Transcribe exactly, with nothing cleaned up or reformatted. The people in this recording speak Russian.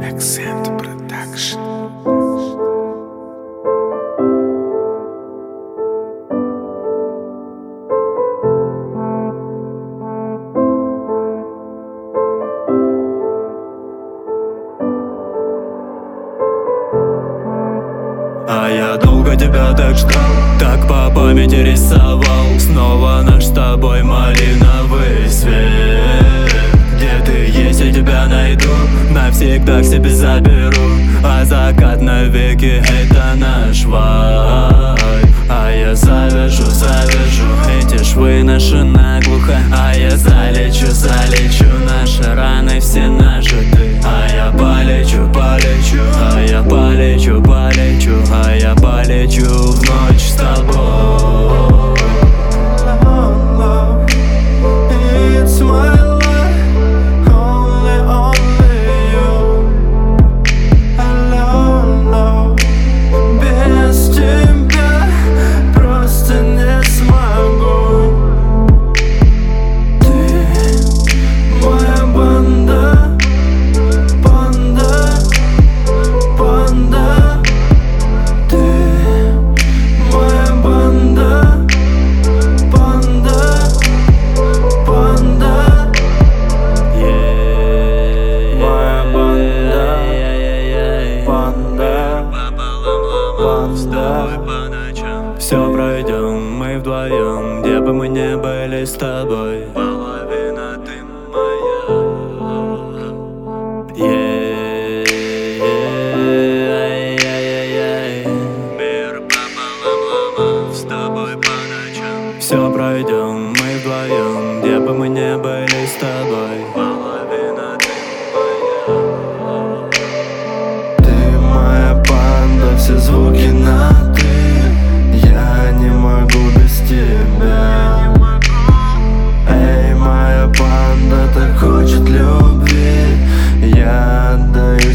Accent Production. А я долго тебя так ждал, так по памяти рисовал. Снова наш с тобой малиновый свет. Где ты есть, я тебя найду, навсегда к себе заберу. А закат навеки это наш вайб. А я завяжу, завяжу эти швы наши наглухо. А я залечу, залечу наши раны все нажиты. А я полечу, полечу, а я полечу, полечу, а я полечу в ночь с тобой. It's my life, only, only you. Alone, no. Без тебя просто не смогу. Ты моя банда, банда, банда. Ты моя банда, банда, банда. Моя банда, банда, банда. Все пройдем мы вдвоем, где бы мы не были с тобой. Половина ты моя. Мир пополам, с тобой по ночам. Все пройдем мы вдвоем, где бы мы не были с тобой. Половина ты моя. Ты моя банда, все звуки на ты. Я не могу без тебя. Эй, моя банда так хочет любви. Я отдаю